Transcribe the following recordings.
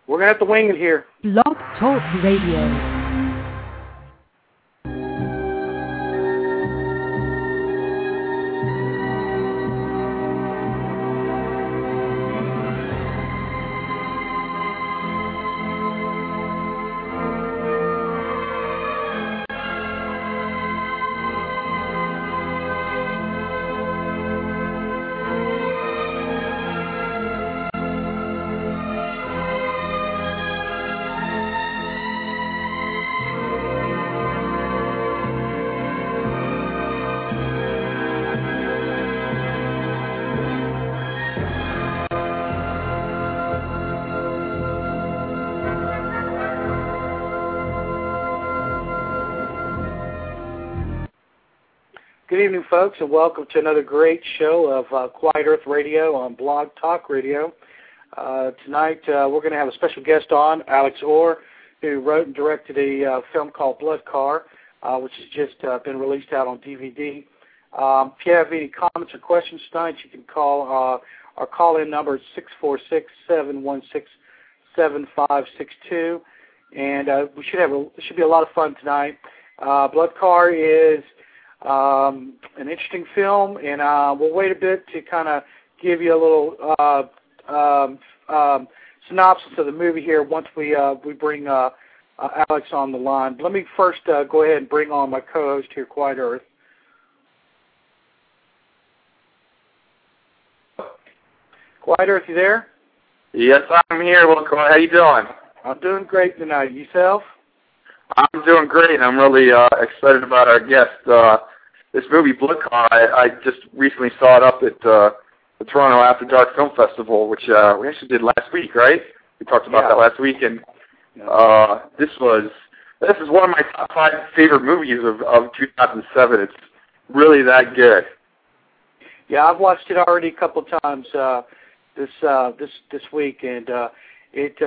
We're going to have to wing it here. Blog Talk Radio. Good evening, folks, and welcome to another great show of Quiet Earth Radio on Blog Talk Radio. Tonight, we're going to have a special guest on, Alex Orr, who wrote and directed a film called Blood Car, which has just been released out on DVD. If you have any comments or questions tonight, you can call our call-in number is 646-716-7562, and it should be a lot of fun tonight. Blood Car is an interesting film, and we'll wait a bit to kind of give you a little synopsis of the movie here once we bring Alex on the line. Let me first go ahead and bring on my co-host here, Quiet Earth. Quiet Earth, you there? Yes, I'm here. Welcome. How you doing? I'm doing great tonight. Yourself? I'm doing great. I'm really excited about our guest. This movie, Blood Car, I just recently saw it up at the Toronto After Dark Film Festival, which we actually did last week, right? We talked about that last week, and this is one of my top 5 favorite movies of 2007. It's really that good. Yeah, I've watched it already a couple of times this week, and it's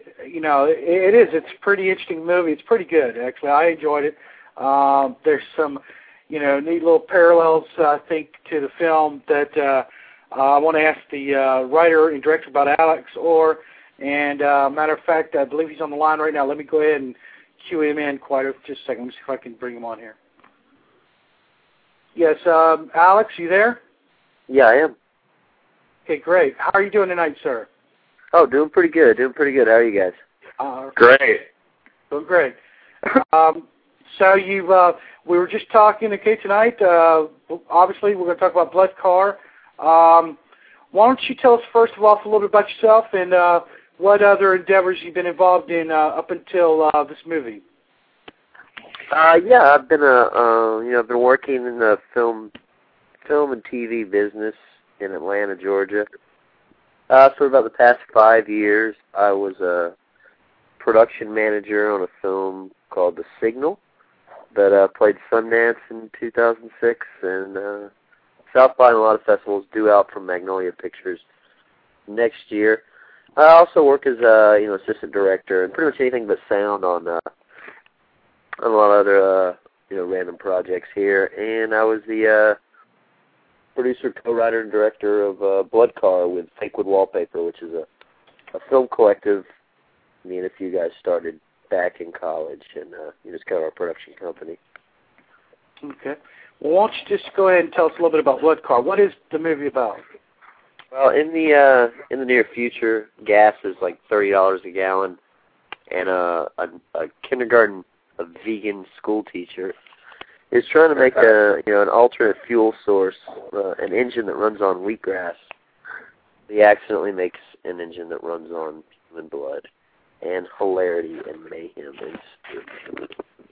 a pretty interesting movie. It's pretty good, actually. I enjoyed it. There's some neat little parallels, I think, to the film that I want to ask the writer and director about, Alex Orr. And matter of fact, I believe he's on the line right now. Let me go ahead and cue him in just a second. Let me see if I can bring him on here. Yes, Alex, you there? Yeah, I am. Okay, great. How are you doing tonight, sir? Oh, doing pretty good. How are you guys? Great. Doing great. So we were just talking, tonight, obviously we're going to talk about Blood Car. Why don't you tell us first of all a little bit about yourself and what other endeavors you've been involved in up until this movie? Yeah, I've been I've been working in the film and TV business in Atlanta, Georgia. For about the past 5 years, I was a production manager on a film called The Signal that played Sundance in 2006 and South by and a lot of festivals, due out from Magnolia Pictures next year. I also work as a assistant director and pretty much anything but sound on a lot of other random projects here. And I was the producer, co-writer, and director of Blood Car with Fakewood Wallpaper, which is a film collective me and a few guys started back in college, and it's kind of our production company. Okay. Well, why don't you just go ahead and tell us a little bit about Blood Car? What is the movie about? Well, in the near future, gas is like $30 a gallon, and a vegan school teacher is trying to make an alternate fuel source, an engine that runs on wheatgrass. He accidentally makes an engine that runs on human blood, and hilarity and mayhem ensues.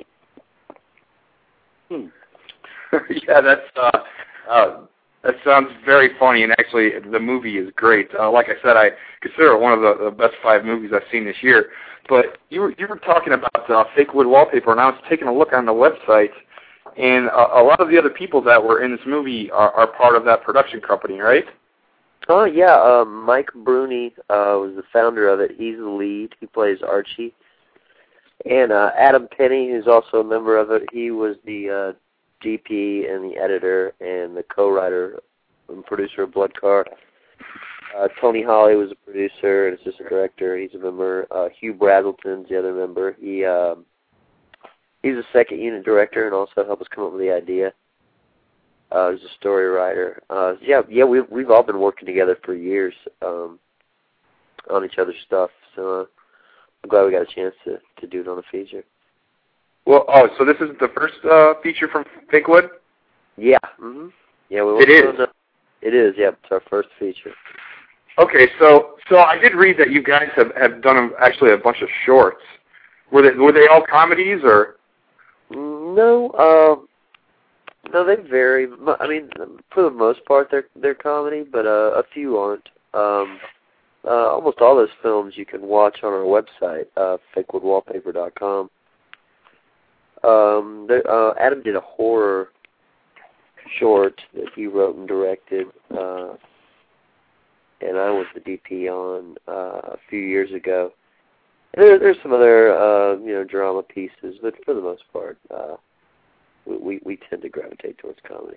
Yeah, that sounds very funny, and actually the movie is great. Like I said, I consider it one of the best 5 movies I've seen this year. But you were talking about Fakewood Wallpaper, and I was taking a look on the website, and a lot of the other people that were in this movie are part of that production company, right? Oh, yeah. Mike Bruni was the founder of it. He's the lead. He plays Archie. And Adam Penny, who's also a member of it, he was the DP and the editor and the co-writer and producer of Blood Car. Tony Hawley was a producer and assistant director. He's a member. Hugh Brazelton's the other member. He's a second unit director and also helped us come up with the idea. He's a story writer. We've all been working together for years on each other's stuff. So I'm glad we got a chance to do it on a feature. Well, so this isn't the first feature from Pinkwood? Yeah. Mm-hmm. Yeah, it is. It is. Yeah, it's our first feature. Okay, so I did read that you guys have done actually a bunch of shorts. Were they all comedies or? No, they vary. I mean, for the most part, they're comedy, but a few aren't. Almost all those films you can watch on our website, fakewoodwallpaper.com. Adam did a horror short that he wrote and directed, and I was the DP on a few years ago. There's some other drama pieces, but for the most part, we tend to gravitate towards comedy.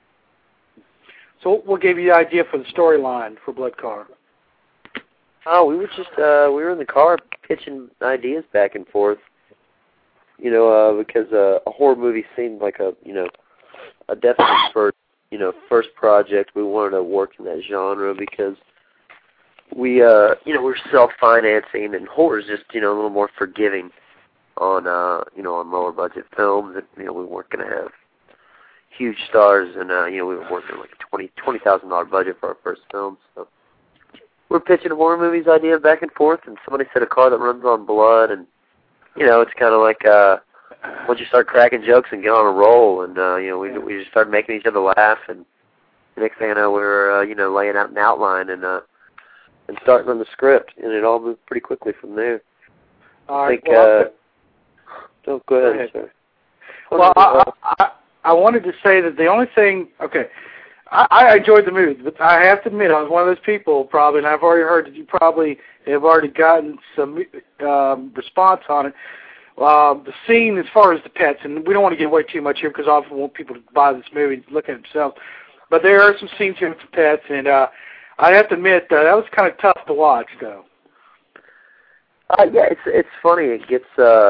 So what gave you the idea for the storyline for Blood Car? Oh, we were just we were in the car pitching ideas back and forth. Because a horror movie seemed like a definite first project. We wanted to work in that genre because we're self-financing, and horror is just a little more forgiving on on lower budget films. And we weren't going to have huge stars, and we were working like a $20,000 budget for our first film. So we're pitching horror movies idea back and forth, and somebody said a car that runs on blood, and it's kind of like once you start cracking jokes and get on a roll, and we just started making each other laugh, and the next thing I know, we were laying out an outline and starting on the script, and it all moved pretty quickly from there. All right. Go ahead, sir. Well, I wanted to say that the only thing, I enjoyed the movie, but I have to admit, I was one of those people probably, and I've already heard that you probably have already gotten some response on it. The scene as far as the pets, and we don't want to give away too much here because I often want people to buy this movie and look at it themselves, but there are some scenes here with the pets, and I have to admit that was kind of tough to watch, though. Yeah, it's funny. It gets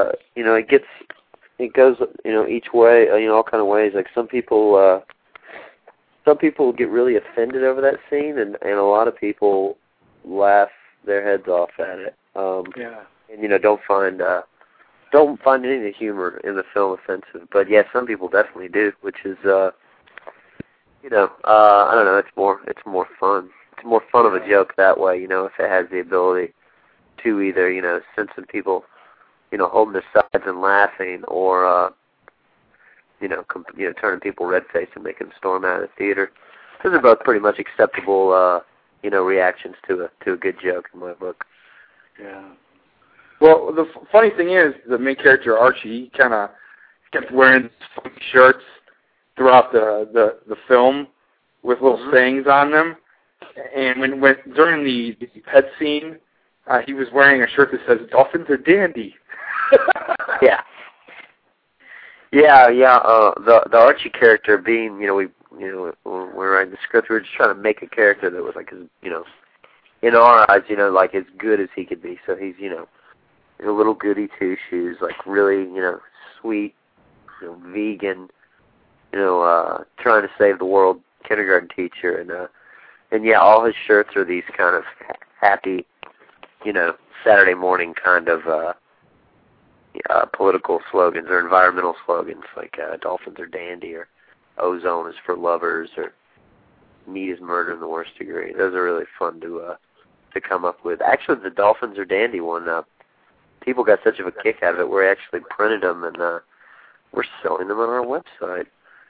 it goes each way, all kind of ways. Like some people get really offended over that scene, and a lot of people laugh their heads off at it. And don't find any of the humor in the film offensive. But yeah, some people definitely do, which is I don't know. It's more fun. It's more fun of a joke that way, if it has the ability to either send some people holding their sides and laughing, or turning people red-faced and making them storm out of the theater. Those are both pretty much acceptable, reactions to a good joke in my book. Yeah. Well, the funny thing is, the main character Archie, he kind of kept wearing funny shirts throughout the film with little sayings on them. And when during the pet scene, he was wearing a shirt that says "Dolphins are dandy." Yeah. The Archie character being, when we're writing the script, we were just trying to make a character that was like, in our eyes, like as good as he could be. So he's, a little goody two shoes, like really, sweet, vegan, trying to save the world kindergarten teacher, and yeah, all his shirts are these kind of happy, Saturday morning kind of political slogans or environmental slogans, like dolphins are dandy, or ozone is for lovers, or meat is murder in the worst degree. Those are really fun to come up with. Actually, the dolphins are dandy one, people got such of a kick out of it, we actually printed them, and we're selling them on our website.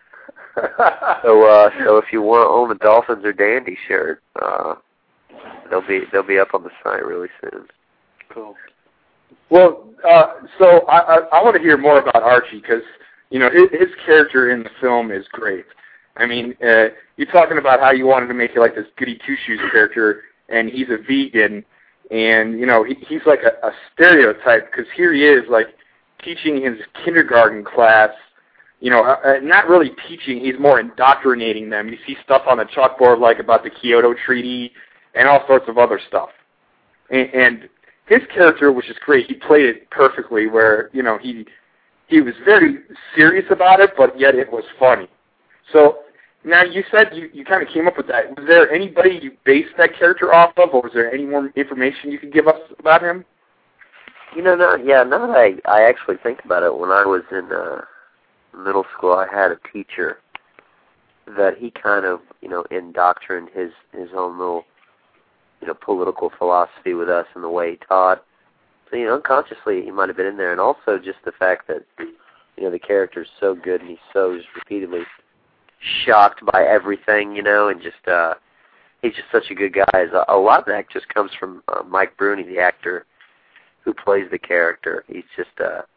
So if you want to own a Dolphins or Dandy shirt, they'll be up on the site really soon. Cool. Well, so I want to hear more about Archie, because his character in the film is great. I mean, you're talking about how you wanted to make it like this goody two shoes character, and he's a vegan, and he's like a stereotype, because here he is like teaching his kindergarten class. Not really teaching, he's more indoctrinating them. You see stuff on the chalkboard like about the Kyoto Treaty and all sorts of other stuff. And his character was just great. He played it perfectly, where he was very serious about it, but yet it was funny. So now you said you kind of came up with that. Was there anybody you based that character off of, or was there any more information you could give us about him? Now that I actually think about it, when I was in middle school, I had a teacher that he kind of, indoctrined his own little, political philosophy with us and the way he taught. So, unconsciously he might have been in there. And also just the fact that, the character's so good and he's so just repeatedly shocked by everything, and just, he's just such a good guy. A lot of that just comes from Mike Bruni, the actor who plays the character. He's just,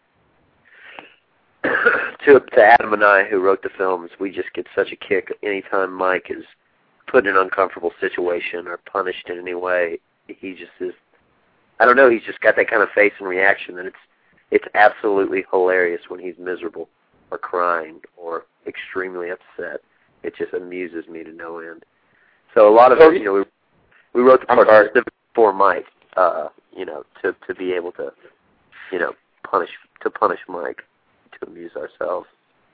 to Adam and I, who wrote the films, we just get such a kick anytime Mike is put in an uncomfortable situation or punished in any way. He just is, I don't know, he's just got that kind of face and reaction that it's absolutely hilarious when he's miserable or crying or extremely upset. It just amuses me to no end. So a lot of it, we wrote the part specifically for Mike, to be able to, punish Mike, to amuse ourselves.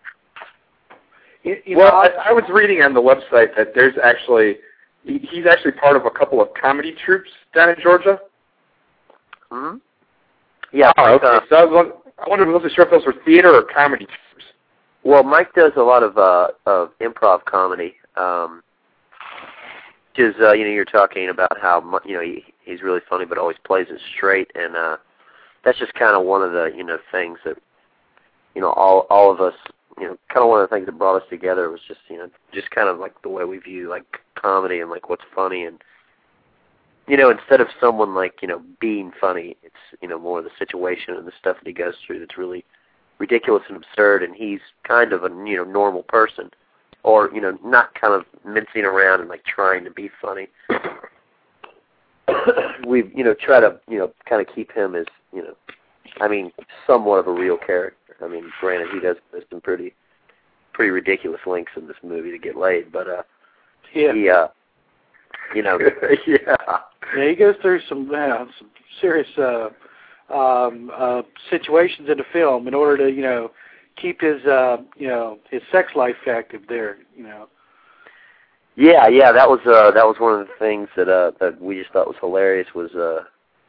I was reading on the website that there's he's actually part of a couple of comedy troupes down in Georgia. Hmm. Yeah. Oh, okay. So I wasn't sure if those were theater or comedy troupes. Well, Mike does a lot of improv comedy. Because you're talking about how he's really funny, but always plays it straight, and that's just kind of one of the things that all of us, kind of one of the things that brought us together was just just kind of like the way we view like comedy and like what's funny, and instead of someone like being funny, it's more the situation and the stuff that he goes through that's really ridiculous and absurd, and he's kind of a normal person. Or, not kind of mincing around and, like, trying to be funny. We, try to, kind of keep him as, somewhat of a real character. I mean, granted, he does some pretty ridiculous links in this movie to get laid, but, yeah. He, Yeah, he goes through some serious situations in the film in order to, keep his his sex life active there, Yeah, that was one of the things that we just thought was hilarious was the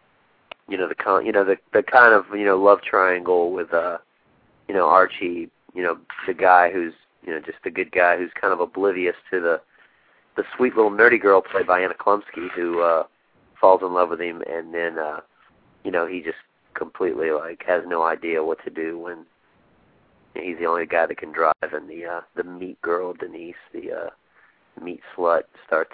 kind of love triangle with Archie, the guy who's just the good guy who's kind of oblivious to the sweet little nerdy girl played by Anna Klumsky who falls in love with him, and then he just completely like has no idea what to do when he's the only guy that can drive, and the meat girl Denise, the meat slut, starts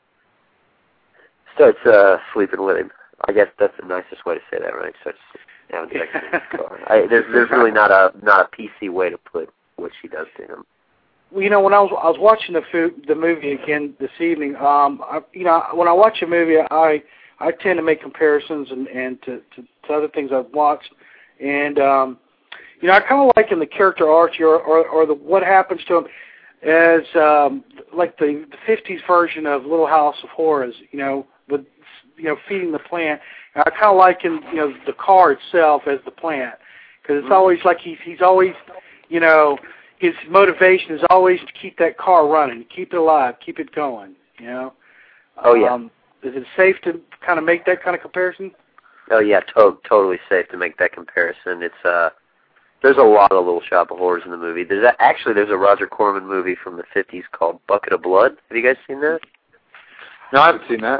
sleeping with him. I guess that's the nicest way to say that, right? Starts having sex in his car. There's really not a PC way to put what she does to him. Well, when I was watching the movie again this evening, when I watch a movie, I tend to make comparisons and to other things I've watched, and I kind of like in the character Archie or what happens to him as like the 50s version of Little House of Horrors, with feeding the plant. And I kind of like in the car itself as the plant, because it's always like he's always his motivation is always to keep that car running, keep it alive, keep it going. Oh yeah. Is it safe to kind of make that kind of comparison? Oh yeah, totally safe to make that comparison. It's there's a lot of Little Shop of Horrors in the movie. There's a Roger Corman movie from the 50s called Bucket of Blood. Have you guys seen that? No, I haven't seen that.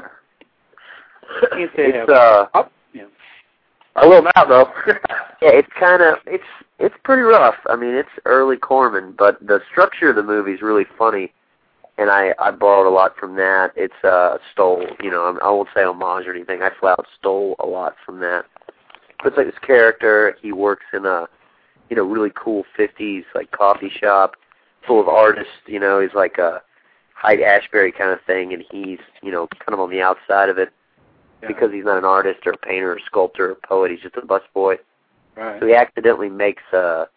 I will now, though. Yeah, it's pretty rough. I mean, it's early Corman, but the structure of the movie is really funny, and I borrowed a lot from that. It's stole, I won't say homage or anything. I flat out stole a lot from that. But it's like this character, he works in a really cool 50s like coffee shop full of artists. He's like a Hyde-Ashbury kind of thing, and he's kind of on the outside of it because he's not an artist or a painter or sculptor or poet. He's just a busboy. Right. So he accidentally makes a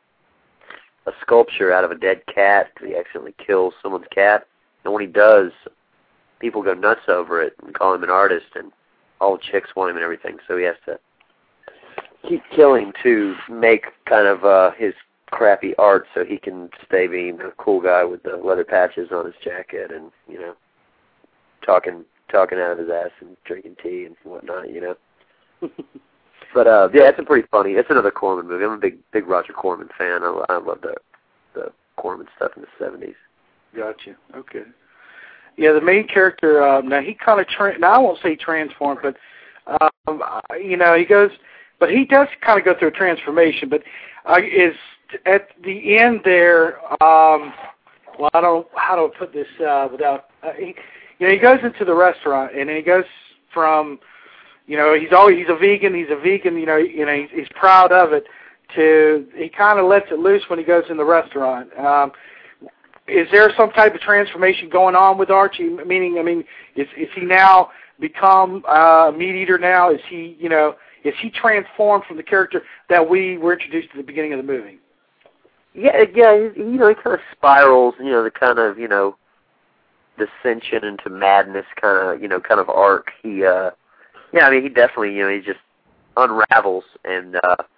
sculpture out of a dead cat because he accidentally kills someone's cat. And when he does, people go nuts over it and call him an artist, and all the chicks want him and everything. So he has to keep killing to make kind of his crappy art so he can stay being a cool guy with the leather patches on his jacket and, you know, talking out of his ass and drinking tea and whatnot, you know. But yeah, it's a pretty funny. It's another Corman movie. I'm a big Roger Corman fan. I love the Corman stuff in the 70s. Gotcha. Okay. Yeah, the main character. Now he kind of now I won't say transformed, but you know, he goes. But he does kind of go through a transformation. But is at the end there. Well, I don't how to put this without. You know, he goes into the restaurant and he goes from. You know, he's a vegan. You know, he's proud of it. He kind of lets it loose when he goes in the restaurant. Is there some type of transformation going on with Archie? Meaning, I mean, is he now become a meat eater? Now is he transformed from the character that we were introduced at the beginning of the movie? Yeah. You know, he kind of spirals. You know, the kind of descension into madness kind of arc. Yeah, I mean, he definitely, you know, he just unravels, and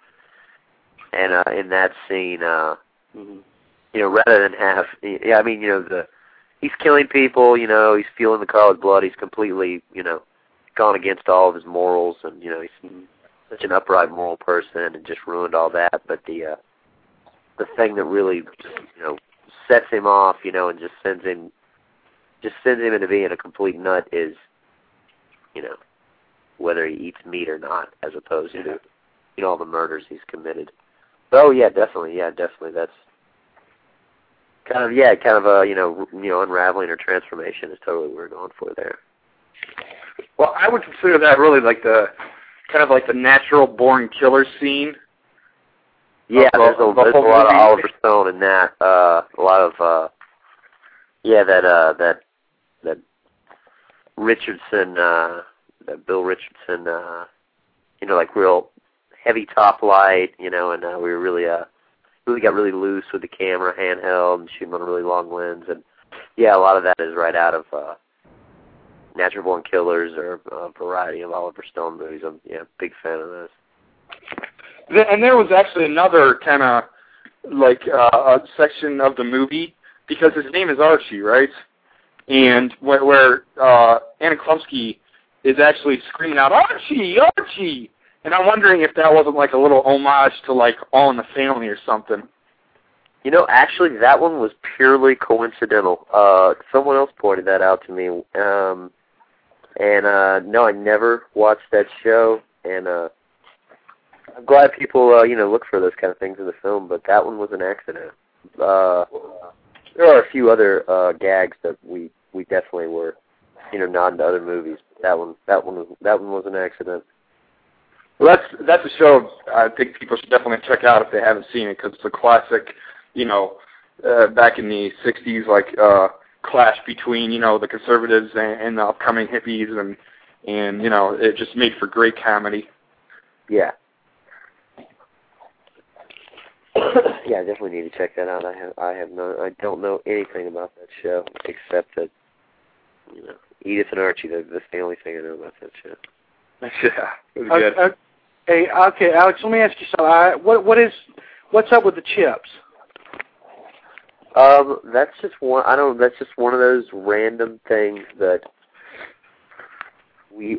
in that scene, you know, rather than have, yeah, I mean, you know, he's killing people, you know, he's fueling the car with blood, he's completely, you know, gone against all of his morals, and, you know, he's such an upright moral person, and just ruined all that, but the thing that really, you know, sets him off, you know, and just sends him into being a complete nut is, you know, whether he eats meat or not, as opposed to, you know, all the murders he's committed. Oh yeah, definitely. That's kind of a you know unraveling or transformation is totally what we're going for there. Well, I would consider that really like the kind of like the natural born killer scene. Yeah, there's a lot of Oliver Stone in that. A lot of that Richardson. That Bill Richardson, you know, like real heavy top light, you know, and we were really got really loose with the camera, handheld, and shooting on a really long lens, and yeah, a lot of that is right out of Natural Born Killers or a variety of Oliver Stone movies. I'm big fan of this. And there was actually another kind of like a section of the movie because his name is Archie, right? And where Anna Klumsky is actually screaming out, Archie, Archie! And I'm wondering if that wasn't like a little homage to like All in the Family or something. You know, actually that one was purely coincidental. Someone else pointed that out to me. No, I never watched that show, and I'm glad people, you know, look for those kind of things in the film, but that one was an accident. There are a few other gags that we definitely were, you know, nodding to other movies. That one was an accident. Well, that's a show I think people should definitely check out if they haven't seen it, because it's a classic, you know, back in the 60s, like clash between, you know, the conservatives and the upcoming hippies, and you know, it just made for great comedy. Yeah. Yeah, I definitely need to check that out. I don't know anything about that show except that, you know, Edith and Archie. That's the only thing I know about that show. Yeah, it was good. Hey, okay, Alex. Let me ask you something. What's up with the chips? That's just one. I don't. That's just one of those random things that we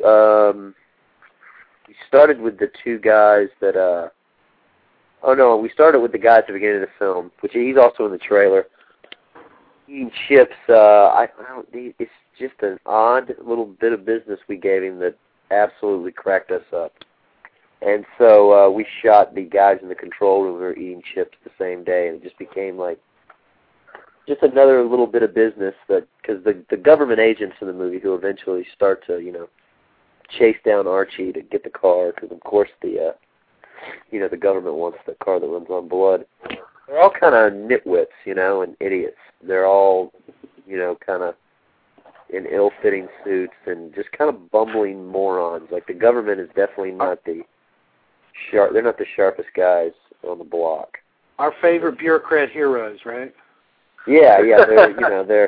started with the two guys that. Oh no, we started with the guy at the beginning of the film, which he's also in the trailer. Eating chips. It's just an odd little bit of business we gave him that absolutely cracked us up. And so we shot the guys in the control room who were eating chips the same day, and it just became like just another little bit of business that, because the government agents in the movie who eventually start to, you know, chase down Archie to get the car, because of course the government wants the car that runs on blood. They're all kind of nitwits, you know, and idiots. They're all, you know, kind of in ill-fitting suits and just kind of bumbling morons. Like, the government is definitely not they're not the sharpest guys on the block. Our favorite bureaucrat heroes, right? Yeah, they're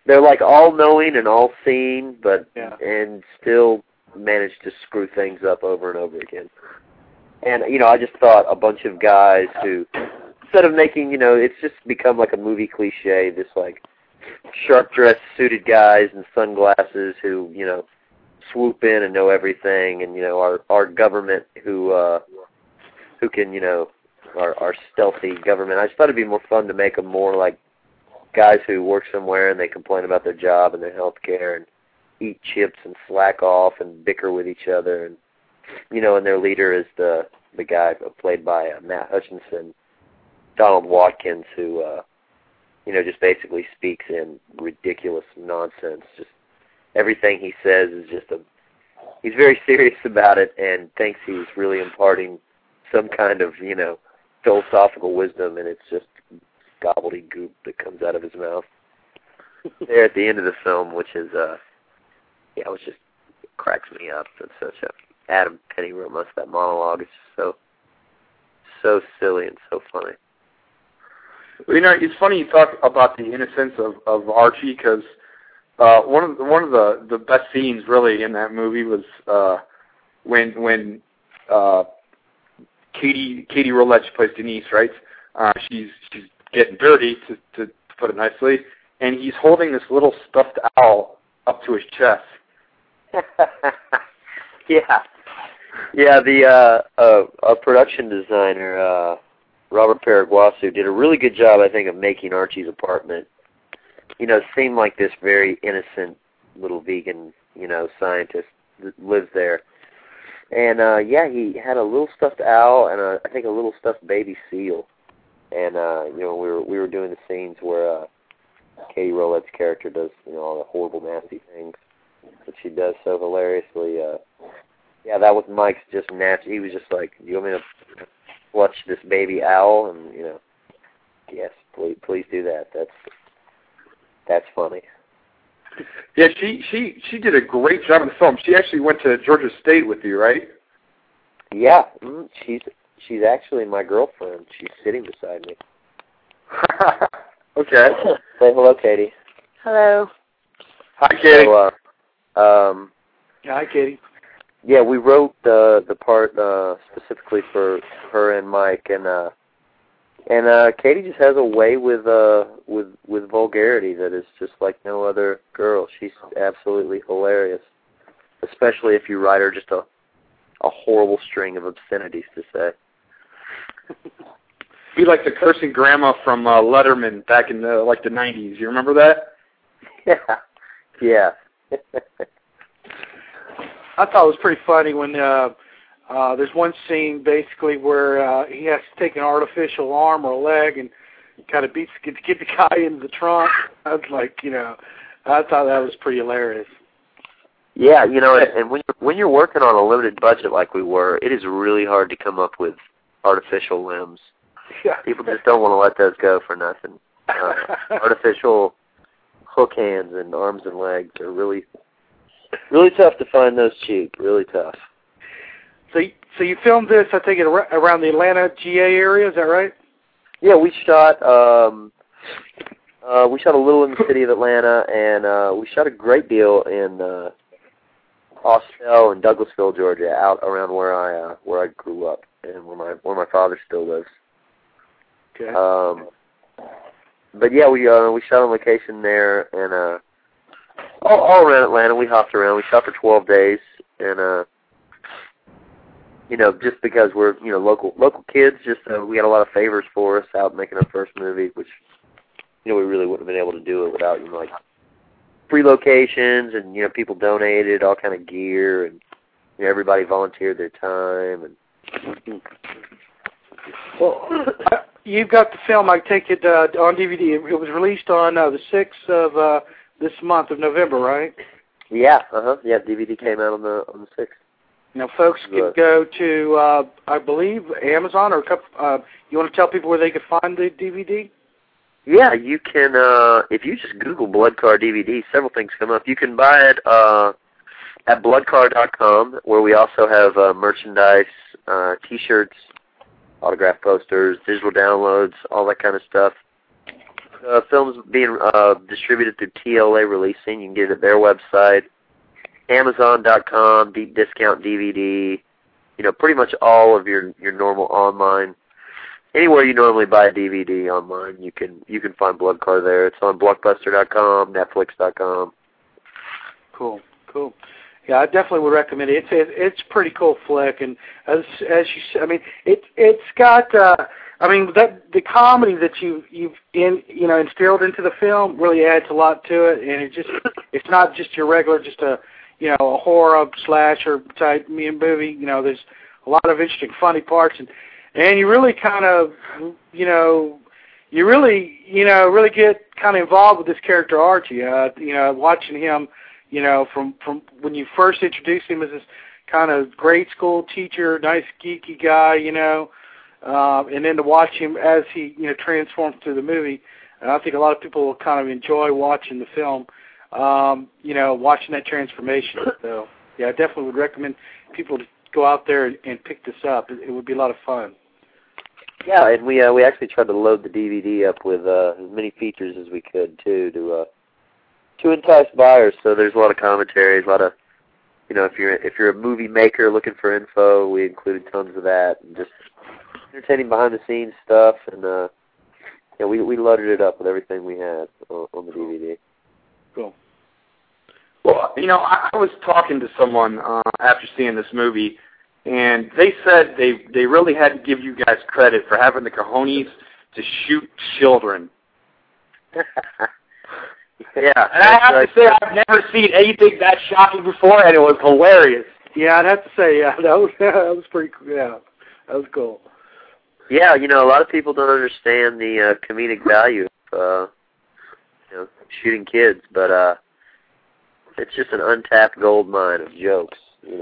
they're like all-knowing and all-seeing, but and still manage to screw things up over and over again. And, I just thought a bunch of guys who, instead of making, it's just become like a movie cliche, this like sharp-dressed suited guys in sunglasses who, swoop in and know everything, and, our government who can, our stealthy government. I just thought it'd be more fun to make them more like guys who work somewhere and they complain about their job and their health care and eat chips and slack off and bicker with each other, and and their leader is the guy played by Matt Hutchinson, Donald Watkins, who just basically speaks in ridiculous nonsense. Just everything he says is he's very serious about it and thinks he's really imparting some kind of philosophical wisdom, and it's just gobbledygook that comes out of his mouth. There at the end of the film, which is which just cracks me up. It's such a Adam Penny wrote most of that monologue. It's just so silly and so funny. Well, it's funny you talk about the innocence of Archie, because one of the best scenes really in that movie was when Katie Roulette, she plays Denise, right? She's getting dirty, to put it nicely, and he's holding this little stuffed owl up to his chest. The production designer, Robert Paraguasu, did a really good job, I think, of making Archie's apartment, seem like this very innocent little vegan, scientist that lives there. And, he had a little stuffed owl and I think a little stuffed baby seal. And, we were doing the scenes where Katie Roulette's character does, all the horrible, nasty things that she does so hilariously. That was Mike's just natural. He was just like, "Do you want me to clutch this baby owl?" And yes, please do that. That's funny. Yeah, she did a great job in the film. She actually went to Georgia State with you, right? Yeah, she's actually my girlfriend. She's sitting beside me. Okay. Say hello, Katie. Hello. Hi, Katie. So, Hi, Katie. Yeah, we wrote the part specifically for her and Mike, and Katie just has a way with vulgarity that is just like no other girl. She's absolutely hilarious, especially if you write her just a horrible string of obscenities to say. Be like the cursing grandma from Letterman back in the 90s. You remember that? Yeah. I thought it was pretty funny when there's one scene basically where he has to take an artificial arm or a leg and kind of get the guy into the trunk. I was like, I thought that was pretty hilarious. Yeah, and when you're working on a limited budget like we were, it is really hard to come up with artificial limbs. Yeah. People just don't want to let those go for nothing. Artificial hook hands and arms and legs are really tough to find those cheap. Really tough. So you filmed this, I think, around the Atlanta, GA area. Is that right? Yeah, we shot a little in the city of Atlanta, and we shot a great deal in Austell and Douglasville, Georgia, out around where I grew up and where my father still lives. Okay. But yeah, we shot on location there, and all around Atlanta. We hopped around. We shot for 12 days, and just because we're local kids, just we had a lot of favors for us out making our first movie, which we really wouldn't have been able to do it without free locations, and people donated all kind of gear, and everybody volunteered their time. And well, you've got the film. I take it on DVD. It was released on the 6th of this month of November, right? Yeah. Yeah, DVD came out on the 6th. Now, folks can go to, I believe, Amazon, or you want to tell people where they can find the DVD? Yeah, you can, if you just Google Bloodcar DVD, several things come up. You can buy it at bloodcar.com, where we also have merchandise, T-shirts, autograph posters, digital downloads, all that kind of stuff. The film's being distributed through TLA Releasing. You can get it at their website, Amazon.com, Deep Discount DVD. Pretty much all of your normal online. Anywhere you normally buy a DVD online, you can find Blood Car there. It's on Blockbuster.com, Netflix.com. Cool. Yeah, I definitely would recommend it. It's a pretty cool flick, and as you said, I mean, it's got the comedy that you've instilled into the film really adds a lot to it, and it's not just your regular a horror slasher type movie. There's a lot of interesting, funny parts, and you really kind of really get kind of involved with this character Archie. Watching him. From when you first introduced him as this kind of grade school teacher, nice geeky guy, and then to watch him as he, transforms through the movie. And I think a lot of people will kind of enjoy watching the film, watching that transformation. So, yeah, I definitely would recommend people to go out there and pick this up. It would be a lot of fun. Yeah, and we actually tried to load the DVD up with as many features as we could, too, to entice buyers. So there's a lot of commentaries, a lot of, if you're a movie maker looking for info, we included tons of that, and just entertaining behind-the-scenes stuff, and we loaded it up with everything we had on the DVD. Cool. Well, I was talking to someone after seeing this movie, and they said they really had to give you guys credit for having the cojones to shoot children. Yeah, and I have to say, I've never seen anything that shocking before, and it was hilarious. Yeah, I'd have to say, that was pretty cool. Yeah, that was cool. Yeah, a lot of people don't understand the comedic value of shooting kids, but it's just an untapped gold mine of jokes.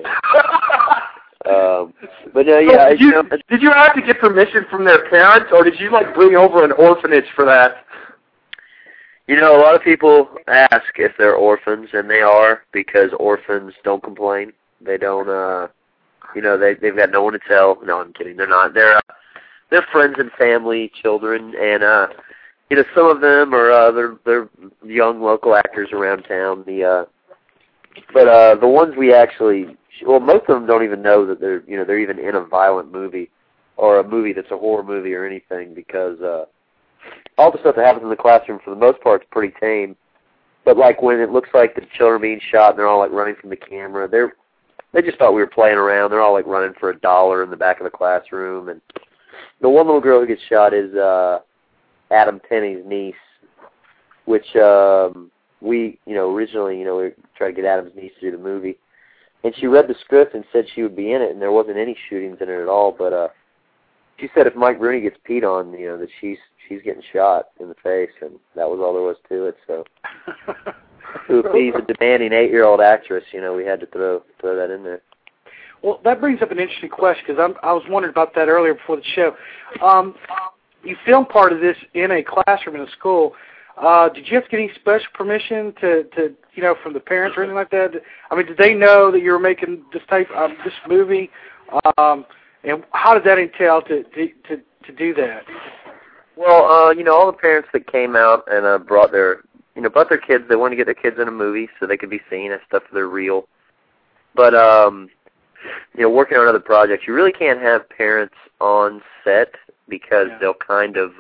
But yeah, did you have to get permission from their parents, or did you bring over an orphanage for that? A lot of people ask if they're orphans, and they are, because orphans don't complain. They don't, they've got no one to tell. No, I'm kidding. They're not. They're friends and family, children, and some of them are they're young local actors around town. But the ones we actually, most of them don't even know that they're even in a violent movie or a movie that's a horror movie or anything, because all the stuff that happens in the classroom, for the most part, is pretty tame. But when it looks like the children are being shot and they're all running from the camera, they just thought we were playing around. They're all running for $1 in the back of the classroom. And the one little girl who gets shot is Adam Penny's niece, which we originally we tried to get Adam's niece to do the movie, and she read the script and said she would be in it, and there wasn't any shootings in it at all. But she said if Mike Rooney gets peed on, that she's getting shot in the face, and that was all there was to it. So to appease a demanding 8-year-old actress, we had to throw that in there. Well, that brings up an interesting question, because I was wondering about that earlier before the show. You filmed part of this in a classroom in a school. Did you have to get any special permission to from the parents or anything like that? I mean, did they know that you were making this movie? And how did that entail to do that? Well, all the parents that came out and brought their kids, they wanted to get their kids in a movie so they could be seen as stuff they're real. But working on other projects, you really can't have parents on set, because they'll kind of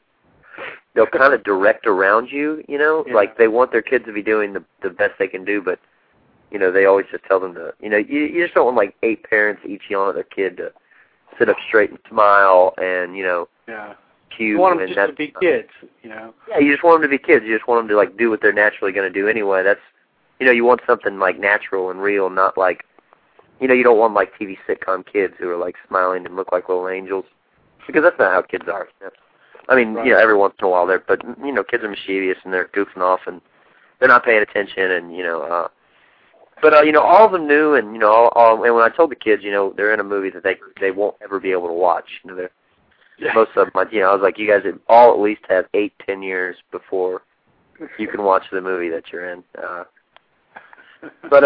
direct around you. They want their kids to be doing the best they can do, but they always just tell them to. You just don't want 8 parents each yelling at their kid to sit up straight and smile and cue. You want them just to be kids, Yeah, you just want them to be kids. You just want them to do what they're naturally going to do anyway. That's you want something natural and real, not you don't want TV sitcom kids who are smiling and look like little angels, because that's not how kids are. I mean, right. Every once in a while but kids are mischievous and they're goofing off and they're not paying attention, and but all of them knew, and and when I told the kids, they're in a movie that they won't ever be able to watch. Most of them, I was like, you guys all at least have 8-10 years before you can watch the movie that you're in. But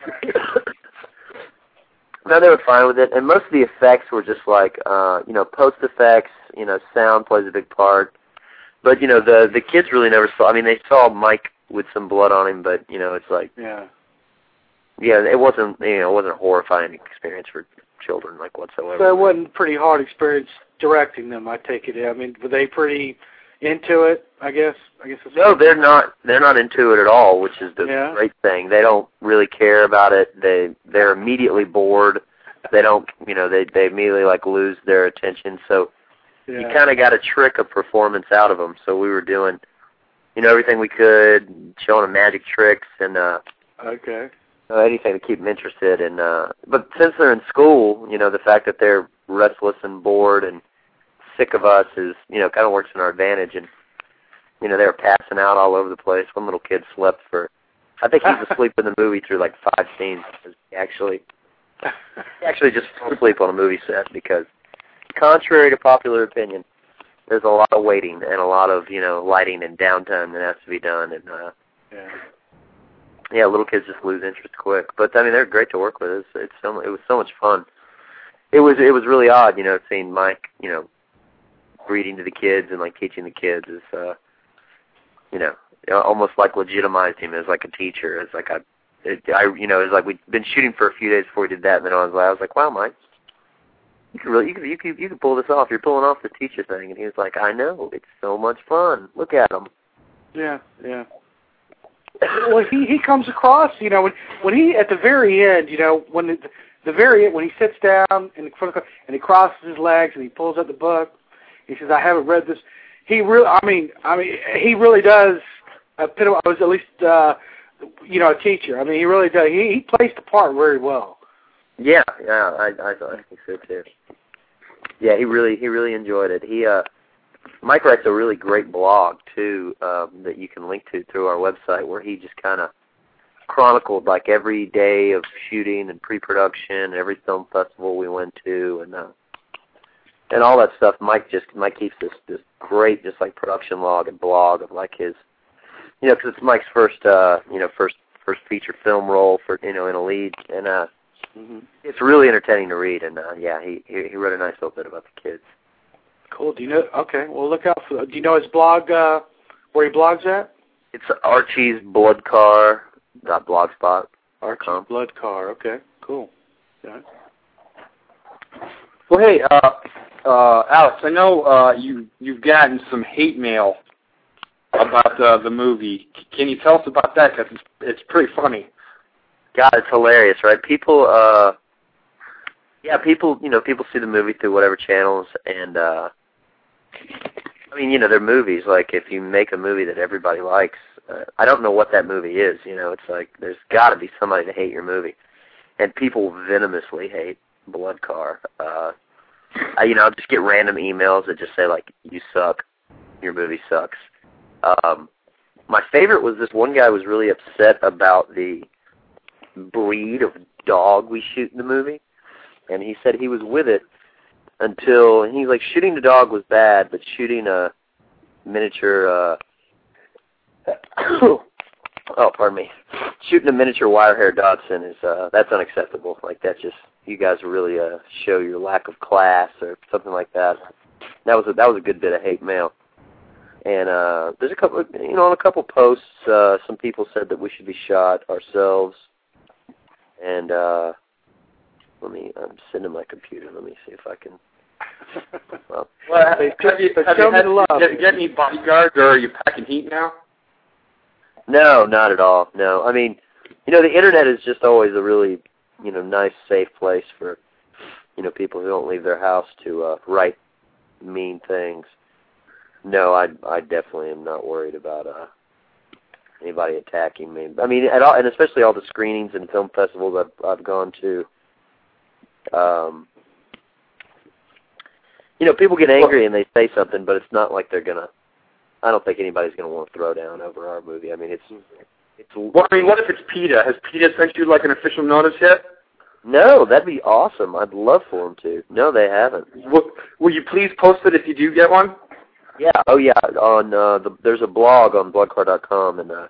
no, they were fine with it, and most of the effects were just post effects. Sound plays a big part. But, the kids really never saw, I mean, they saw Mike with some blood on him, but, it's like, yeah, it wasn't, it wasn't a horrifying experience for children, like, whatsoever. So it wasn't a pretty hard experience directing them, I take it. I mean, were they pretty into it, I guess? No, they're not into it at all, which is the great thing. They don't really care about it. They're immediately bored. They don't, they immediately, like, lose their attention, so you kind of got to trick a performance out of them. So we were doing, everything we could, showing them magic tricks and anything to keep them interested. And but since they're in school, the fact that they're restless and bored and sick of us is, kind of works in our advantage. And they were passing out all over the place. One little kid slept for, I think he was asleep in the movie through like 5 scenes. He actually just fell asleep on a movie set because, contrary to popular opinion, there's a lot of waiting and a lot of, lighting and downtime that has to be done. And, little kids just lose interest quick. But, I mean, they're great to work with. It was so much fun. It was really odd, seeing Mike, reading to the kids and, like, teaching the kids is, almost like legitimized him as, like, a teacher. It's like it was like we'd been shooting for a few days before we did that, and then I was like, wow, Mike, you can pull this off. You're pulling off the teacher thing. And he was like, I know. It's so much fun. Look at him. Yeah. Well, he comes across, when he, at the very end, when he sits down in front of and he crosses his legs and he pulls up the book, he says, I haven't read this. He really, he really does, I was at least, a teacher. I mean, he really does. He plays the part very well. Yeah, I think so too. Yeah, he really enjoyed it. Mike writes a really great blog too that you can link to through our website, where he just kind of chronicled like every day of shooting and pre-production, every film festival we went to, and all that stuff. Mike keeps this great just like production log and blog of like his, because it's Mike's first feature film role for in a lead, and it's really entertaining to read, and he wrote a nice little bit about the kids. Cool. Do you know? Okay. Well, look out for. Do you know his blog? Where he blogs at? It's Archie's Bloodcar.blogspot. Archie's Bloodcar. Okay. Cool. Yeah. Well, hey, Alex, I know you've gotten some hate mail about the movie. Can you tell us about that? Because it's pretty funny. God, it's hilarious, right? People see the movie through whatever channels, and they're movies. Like, if you make a movie that everybody likes, I don't know what that movie is. It's like there's got to be somebody to hate your movie, and people venomously hate Bloodcar. I'll just get random emails that just say like, "You suck, your movie sucks." My favorite was this one guy was really upset about the breed of dog we shoot in the movie, and he said he was with it until, and he's like, shooting the dog was bad, but shooting a miniature shooting a miniature wire-hair Dachshund is that's unacceptable. Like, that's just, you guys really show your lack of class or something like that. That was a good bit of hate mail. And there's a couple, on a couple posts, some people said that we should be shot ourselves. And I'm sitting in my computer. Let me see if I can. Well, have you get any bodyguards, or are you packing heat now? No, not at all. No, I mean, the internet is just always a really, nice, safe place for, people who don't leave their house to write mean things. No, I definitely am not worried about anybody attacking me. I mean, at all, and especially all the screenings and film festivals I've gone to. People get angry and they say something, but it's not like they're gonna. I don't think anybody's gonna want to throw down over our movie. I mean, it's. Well, I mean, what if it's PETA? Has PETA sent you like an official notice yet? No, that'd be awesome. I'd love for them to. No, they haven't. Will you please post it if you do get one? Yeah. Oh, yeah. On there's a blog on bloodcar.com, and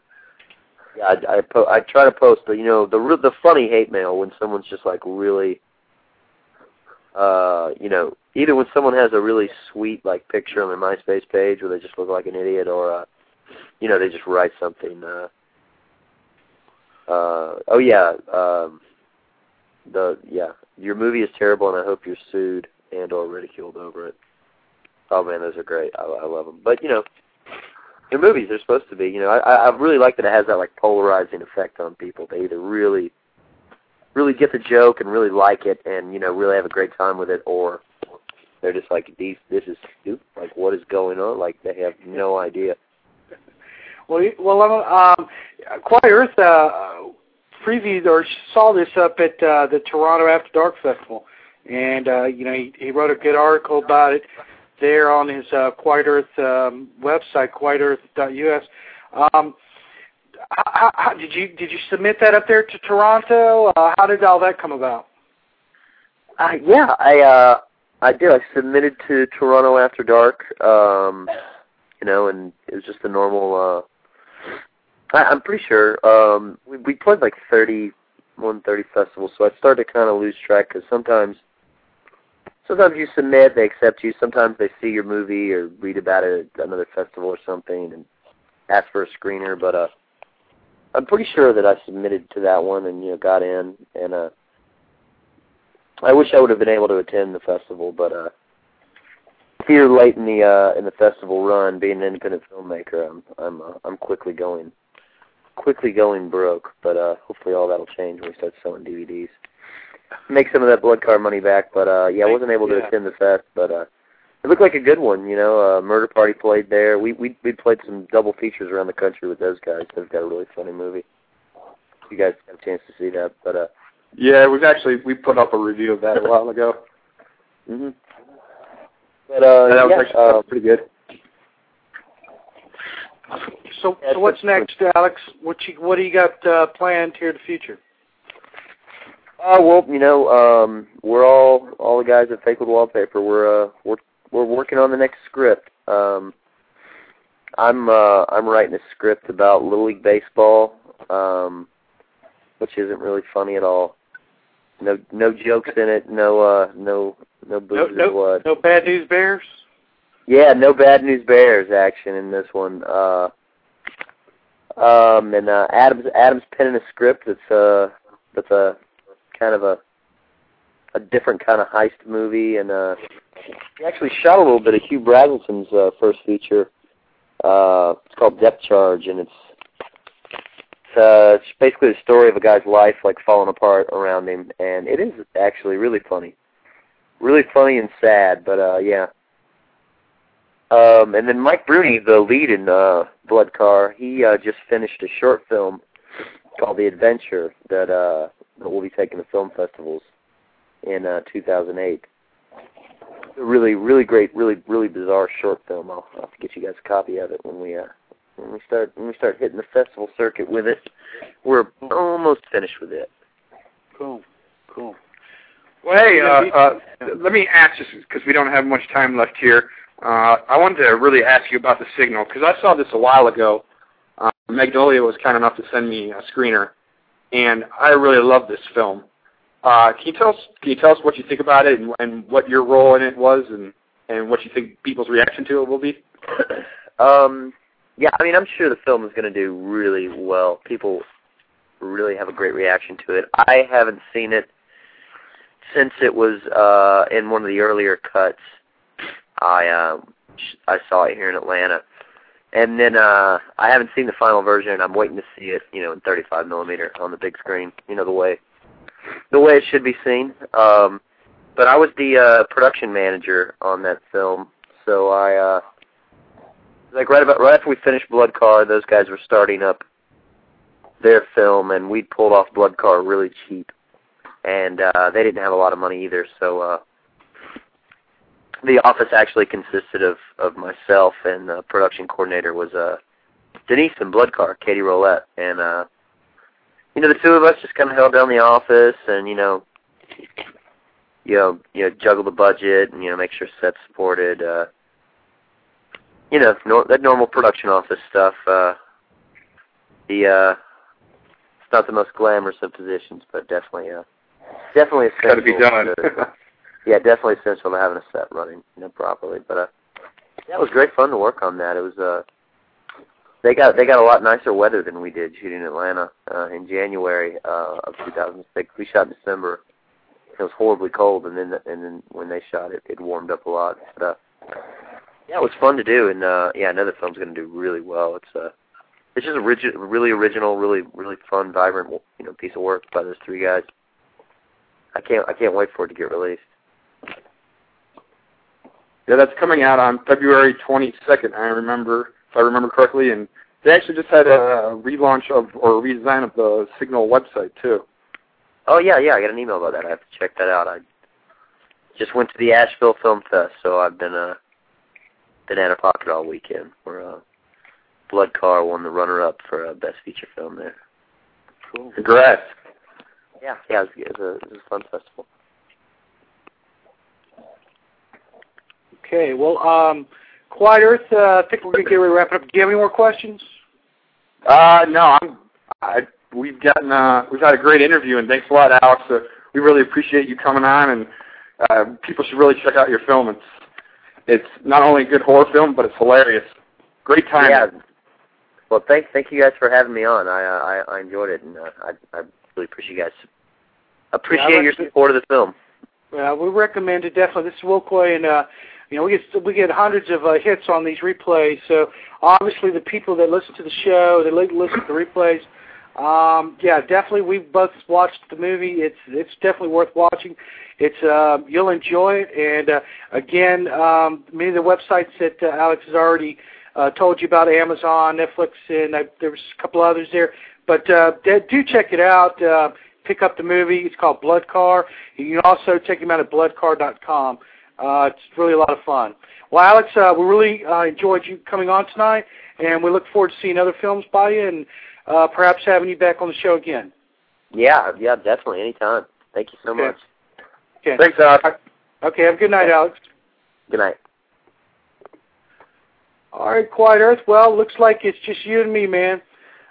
I try to post the the funny hate mail when someone's just like really either when someone has a really sweet picture on their MySpace page where they just look like an idiot, or they just write something. Your movie is terrible, and I hope you're sued and or ridiculed over it. Oh man, those are great. I love them. But in movies, they're supposed to be. I really like that it has that polarizing effect on people. They either really get the joke and really like it, and really have a great time with it, or they're just this is stupid. What is going on? They have no idea. Well, Quiet Earth previewed or saw this up at the Toronto After Dark Festival, and he wrote a good article about it there on his Quiet Earth website, quietearth.us. How, did you submit that up there to Toronto? How did all that come about? I did. I submitted to Toronto After Dark, and it was just the normal. I'm pretty sure we played 30 festivals, so I started to kind of lose track because sometimes you submit, they accept you. Sometimes they see your movie or read about it at another festival or something and ask for a screener. But I'm pretty sure that I submitted to that one and got in. And I wish I would have been able to attend the festival, but here late in the festival run, being an independent filmmaker, I'm quickly going broke. But hopefully all that'll change when we start selling DVDs. Make some of that blood car money back, but I wasn't able to attend the fest, but it looked like a good one, Murder Party played there. We played some double features around the country with those guys. They've got a really funny movie. You guys have a chance to see that, but yeah, we put up a review of that a while ago. Mhm. But that was actually pretty good. So what's next, Alex? What do you got planned here in the future? We're all the guys at Fake with Wallpaper. We're working on the next script. I'm writing a script about Little League Baseball, which isn't really funny at all. No jokes in it. No booze and blood. No Bad News Bears. Yeah, no Bad News Bears action in this one. And Adam's penning a script that's a kind of a different kind of heist movie, and he actually shot a little bit of Hugh Brazelton's first feature. It's called Depth Charge, and it's basically the story of a guy's life falling apart around him, and it is actually really funny and sad. But yeah. And then Mike Bruni, the lead in Blood Car, he just finished a short film called The Adventure that we'll be taking to film festivals in 2008. A really great, really bizarre short film. I'll have to get you guys a copy of it when we start hitting the festival circuit with it. We're almost finished with it. Cool. Well, hey, let me ask, just because we don't have much time left here, I wanted to really ask you about The Signal, because I saw this a while ago. Magnolia was kind enough to send me a screener, and I really love this film. Can you tell us what you think about it and what your role in it was and what you think people's reaction to it will be? Yeah, I'm sure the film is going to do really well. People really have a great reaction to it. I haven't seen it since it was in one of the earlier cuts. I saw it here in Atlanta. And then I haven't seen the final version, and I'm waiting to see it, in 35 millimeter on the big screen, the way it should be seen. But I was the production manager on that film, so I right after we finished Blood Car, those guys were starting up their film, and we pulled off Blood Car really cheap, and they didn't have a lot of money either, so the office actually consisted of myself, and the production coordinator was Denise in Blood Car, Katie Roulette, and the two of us just kind of held down the office, and juggle the budget, and make sure sets supported, that normal production office stuff. It's not the most glamorous of positions, but definitely essential. Got to be done. yeah, definitely essential to having a set running, properly. But yeah, it was great fun to work on that. It was they got a lot nicer weather than we did shooting in Atlanta in January of 2006. We shot in December. It was horribly cold, and then when they shot it, it warmed up a lot. But yeah, it was fun to do, and yeah, another film's going to do really well. It's just a really original, really fun, vibrant, piece of work by those three guys. I can't wait for it to get released. Yeah, that's coming out on February 22nd. If I remember correctly, and they actually just had a relaunch or redesign of the Signal website too. Oh yeah, I got an email about that. I have to check that out. I just went to the Asheville Film Fest, so I've been out of pocket all weekend. Where Blood Car won the runner-up for Best Feature Film there. Cool. Congrats. Yeah, it was a fun festival. Okay, well, Quiet Earth, I think we're going to get ready to wrap it up. Do you have any more questions? No, we've had a great interview, and thanks a lot, Alex. We really appreciate you coming on, and people should really check out your film. It's not only a good horror film, but it's hilarious. Great time. Yeah. Well, thank you guys for having me on. I enjoyed it, and I really appreciate you guys. Appreciate your support of the film. Yeah, we recommend it definitely. This is Will Coy, and we get hundreds of hits on these replays. So obviously, the people that listen to the show, they listen to the replays. Yeah, definitely. We both watched the movie. It's definitely worth watching. You'll enjoy it. And again, many of the websites that Alex has already told you about, Amazon, Netflix, and there was a couple others there. But do check it out. Pick up the movie. It's called Blood Car. You can also check them out at bloodcar.com. It's really a lot of fun. Well, Alex, we really enjoyed you coming on tonight, and we look forward to seeing other films by you and perhaps having you back on the show again. Yeah, definitely. Anytime. Thank you so much. Okay. Thanks, Alex. Okay, have a good night, Alex. Good night. All right, Quiet Earth. Well, looks like it's just you and me, man.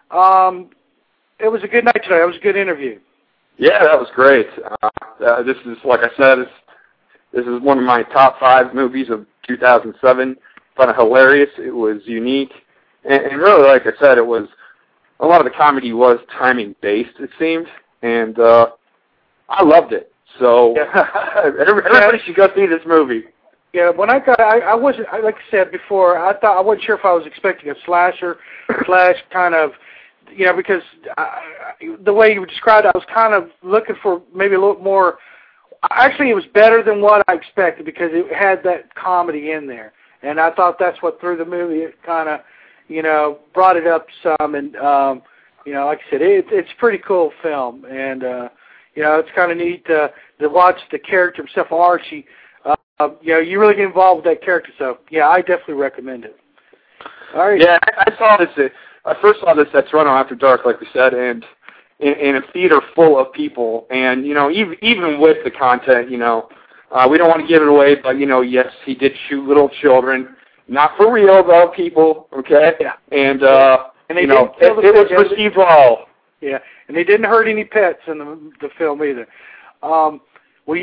It was a good night tonight. It was a good interview. Yeah, that was great. This is, like I said, this is one of my top 5 movies of 2007. Found it hilarious. It was unique. And really, like I said, a lot of the comedy was timing-based, it seemed. And I loved it. So everybody should go see this movie. Yeah, when I wasn't, like I said before, I wasn't sure if I was expecting a slasher / kind of, because the way you described it, I was kind of looking for maybe a little more. Actually, it was better than what I expected because it had that comedy in there, and I thought that's what threw the movie. It kind of, brought it up some, and like I said, it's a pretty cool film, and it's kind of neat to watch the character himself, Archie. You really get involved with that character, so yeah, I definitely recommend it. All right. Yeah, I first saw this at Toronto After Dark, like we said, and in a theater full of people, and even with the content, we don't want to give it away, but yes, he did shoot little children, not for real though, people, okay? Yeah. And it was received well. Yeah, and they didn't hurt any pets in the film either. What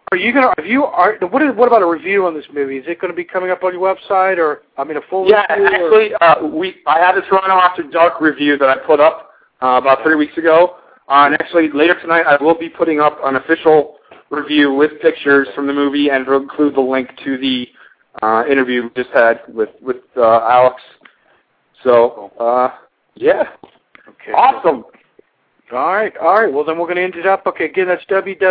about a review on this movie? Is it going to be coming up on your website, or a full review? Yeah, actually, I had a Toronto After Dark review that I put up about 3 weeks ago. And actually, later tonight, I will be putting up an official review with pictures from the movie, and it'll include the link to the interview we just had with Alex. So, yeah. Okay. Awesome. All right. Well, then we're going to end it up. Okay, again, that's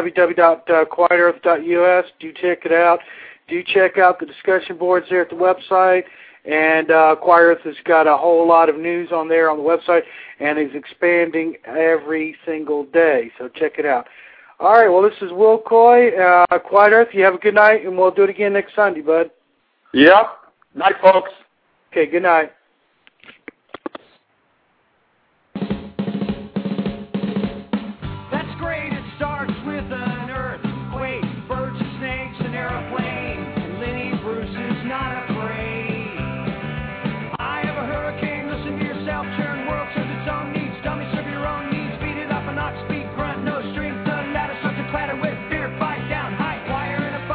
www.quietearth.us. Do check it out. Do check out the discussion boards there at the website. And Quiet Earth has got a whole lot of news on there on the website and is expanding every single day. So check it out. All right. Well, this is Will Coy. Quiet Earth, you have a good night, and we'll do it again next Sunday, bud. Yep. Night, folks. Okay, good night. Clatter with fear, fight down, high wire in a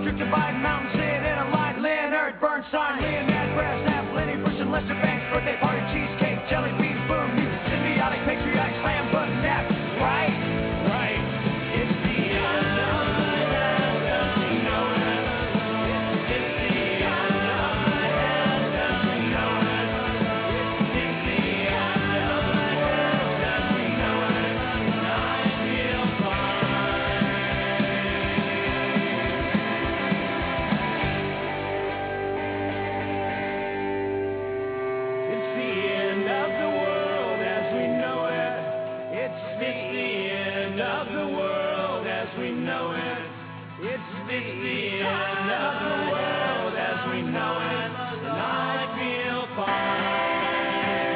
restricted by mountains, in a light, Leonard Bernstein, Leonard Brasnap, Lenny Bruce and Lester Banks, birthday party, cheesecake, jelly beans, boom, you symbiotic, patriotic, slam, button, nap, right? Right. It's the end of the world as we know it. It's the end of the world as we know it. It's the end of the world as we know it. And I feel fine. It's the end of the world as we know it. It's the end of the world as we know it. It's the end of the world as we know it. And I feel fine.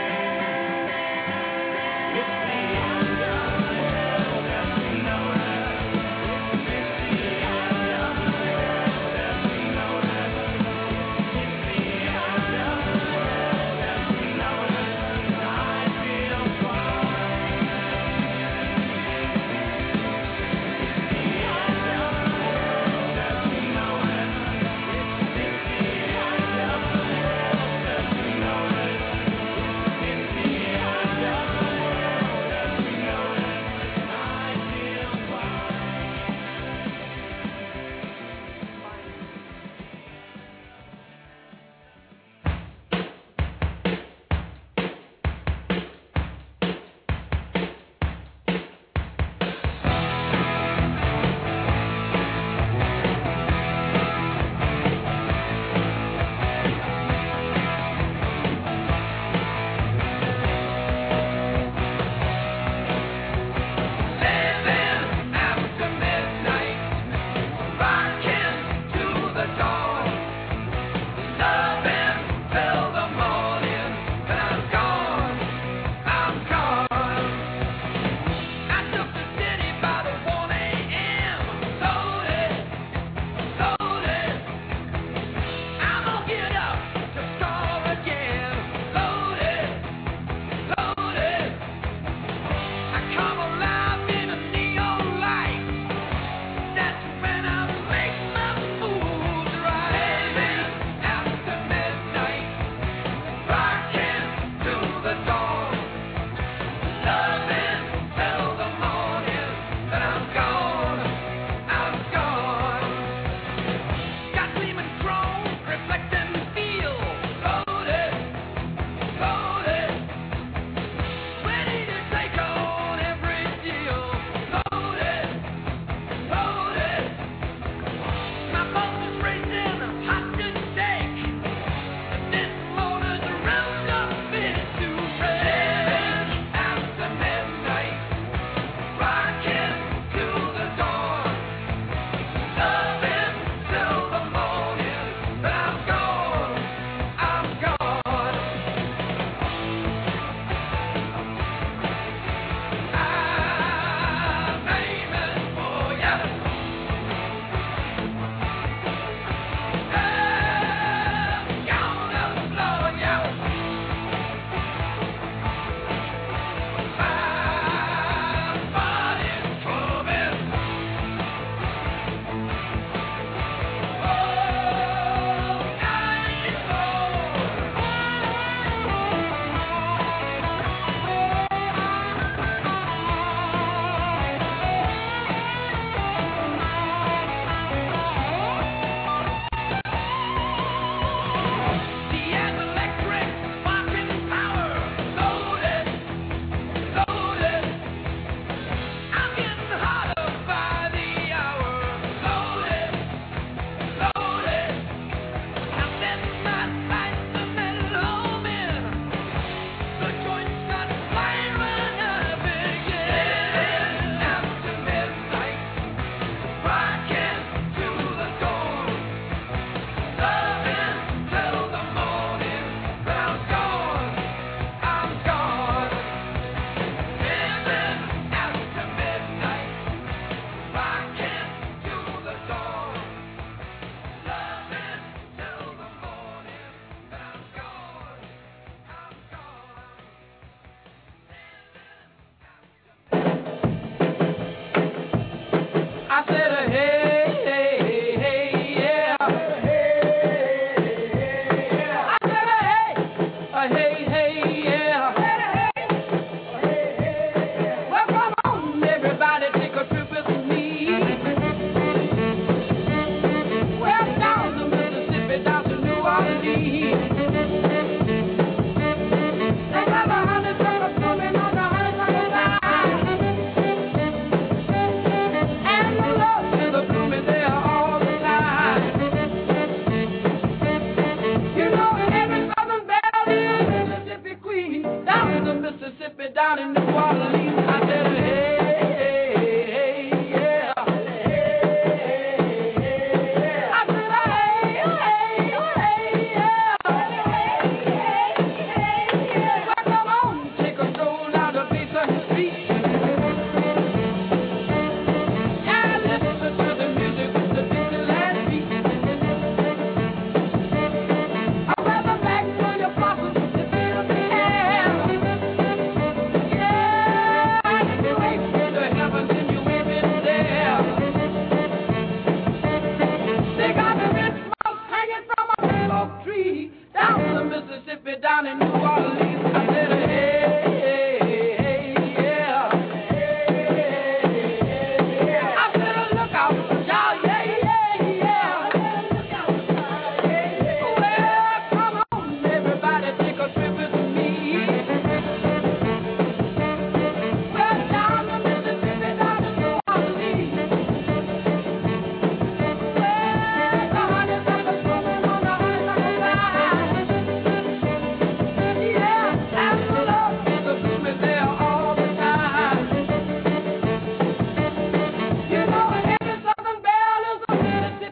It's the end of the world as we know it. It's the end of the world as we know it. It's the end of the world as we know it. And I feel fine. It's the end of the world as we know it. It's the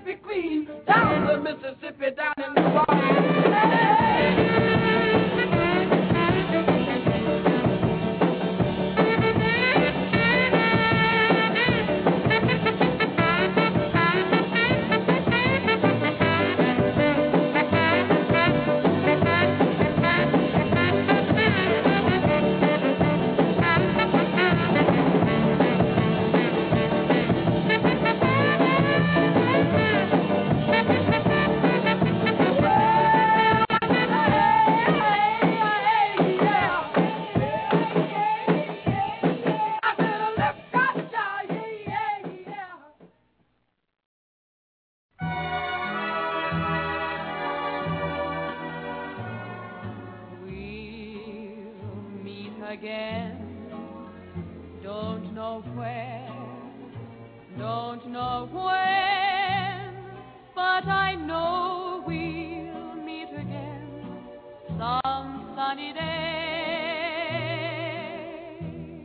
Mississippi Queen, down the Mississippi, down in New Orleans. Hey! Again, don't know where, don't know when, but I know we'll meet again some sunny day.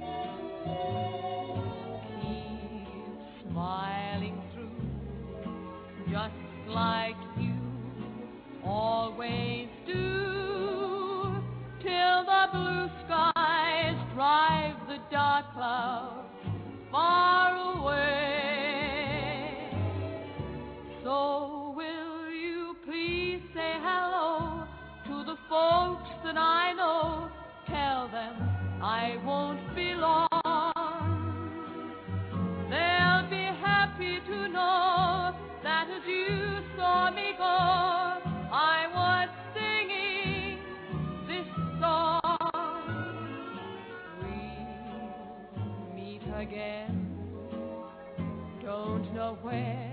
Keep smiling through, just like you always do, till the blue skies drive the dark clouds far away. So will you please say hello to the folks that I know? Tell them I won't be long. They'll be happy to know that as you saw me go, I was singing this song. We'll meet again, don't know where,